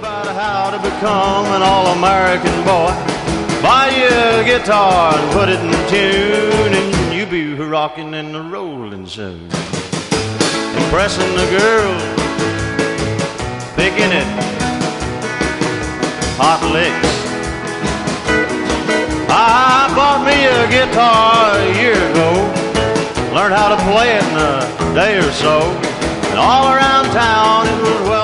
about how to become an all-American boy. Buy you a guitar and put it in tune, and you be rocking and rolling soon. Impressing the girls, picking it, hot licks. I bought me a guitar a year ago, learned how to play it in a day or so, and all around town it was well